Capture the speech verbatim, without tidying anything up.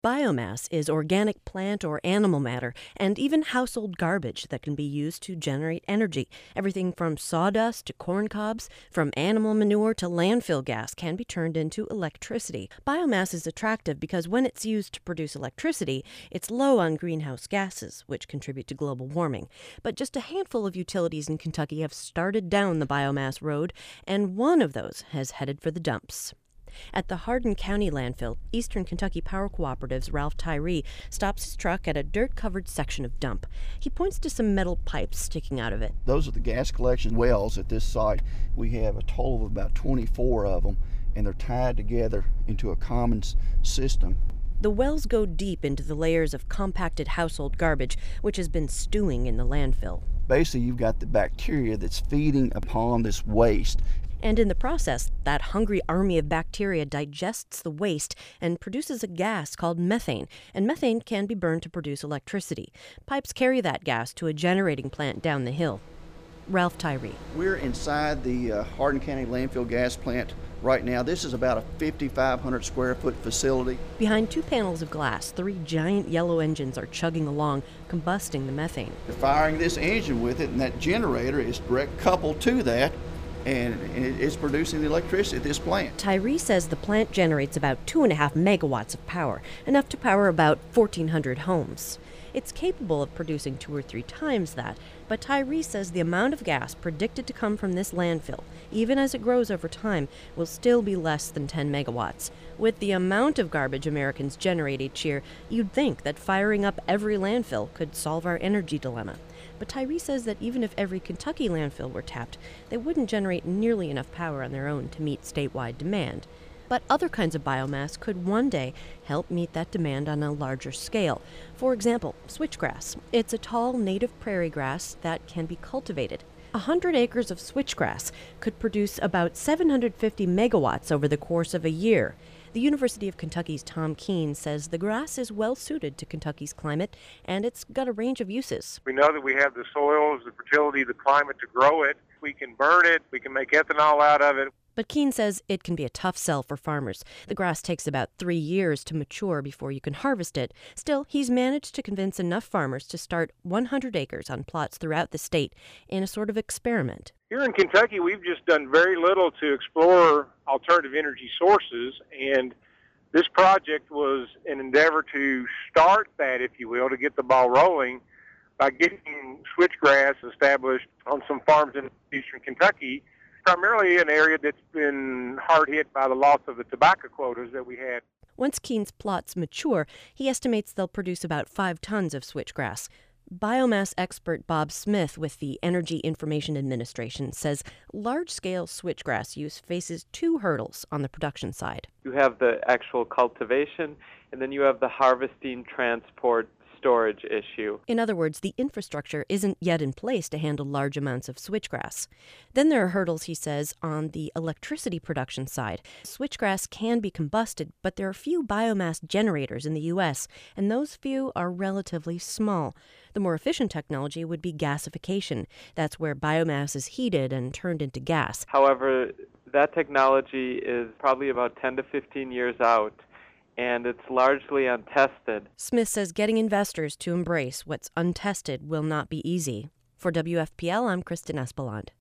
Biomass is organic plant or animal matter and even household garbage that can be used to generate energy. Everything from sawdust to corn cobs, from animal manure to landfill gas can be turned into electricity. Biomass is attractive because when it's used to produce electricity, it's low on greenhouse gases, which contribute to global warming. But just a handful of utilities in Kentucky have started down the biomass road, and one of those has headed for the dumps. At the Hardin County landfill, Eastern Kentucky Power Cooperative's Ralph Tyree stops his truck at a dirt-covered section of dump. He points to some metal pipes sticking out of it. Those are the gas collection wells at this site. We have a total of about twenty-four of them, and they're tied together into a common system. The wells go deep into the layers of compacted household garbage, which has been stewing in the landfill. Basically, you've got the bacteria that's feeding upon this waste. And in the process, that hungry army of bacteria digests the waste and produces a gas called methane. And methane can be burned to produce electricity. Pipes carry that gas to a generating plant down the hill. Ralph Tyree. We're inside the uh, Hardin County landfill gas plant right now. This is about a fifty-five hundred square foot facility. Behind two panels of glass, three giant yellow engines are chugging along, combusting the methane. They're firing this engine with it, and that generator is direct coupled to that. And it's producing the electricity at this plant. Tyree says the plant generates about two and a half megawatts of power, enough to power about fourteen hundred homes. It's capable of producing two or three times that, but Tyree says the amount of gas predicted to come from this landfill, even as it grows over time, will still be less than ten megawatts. With the amount of garbage Americans generate each year, you'd think that firing up every landfill could solve our energy dilemma. But Tyree says that even if every Kentucky landfill were tapped, they wouldn't generate nearly enough power on their own to meet statewide demand. But other kinds of biomass could one day help meet that demand on a larger scale. For example, switchgrass. It's a tall native prairie grass that can be cultivated. A hundred acres of switchgrass could produce about seven hundred fifty megawatts over the course of a year. The University of Kentucky's Tom Keene says the grass is well suited to Kentucky's climate, and it's got a range of uses. We know that we have the soils, the fertility, the climate to grow it. We can burn it. We can make ethanol out of it. But Keene says it can be a tough sell for farmers. The grass takes about three years to mature before you can harvest it. Still, he's managed to convince enough farmers to start one hundred acres on plots throughout the state in a sort of experiment. Here in Kentucky, we've just done very little to explore alternative energy sources, and this project was an endeavor to start that, if you will, to get the ball rolling by getting switchgrass established on some farms in eastern Kentucky, primarily an area that's been hard hit by the loss of the tobacco quotas that we had. Once Keene's plots mature, he estimates they'll produce about five tons of switchgrass. Biomass expert Bob Smith with the Energy Information Administration says large-scale switchgrass use faces two hurdles on the production side. You have the actual cultivation, and then you have the harvesting, transport, storage issue. In other words, the infrastructure isn't yet in place to handle large amounts of switchgrass. Then there are hurdles, he says, on the electricity production side. Switchgrass can be combusted, but there are few biomass generators in the U S, and those few are relatively small. The more efficient technology would be gasification. That's where biomass is heated and turned into gas. However, that technology is probably about ten to fifteen years out, and it's largely untested. Smith says getting investors to embrace what's untested will not be easy. For W F P L, I'm Kristen Espeland.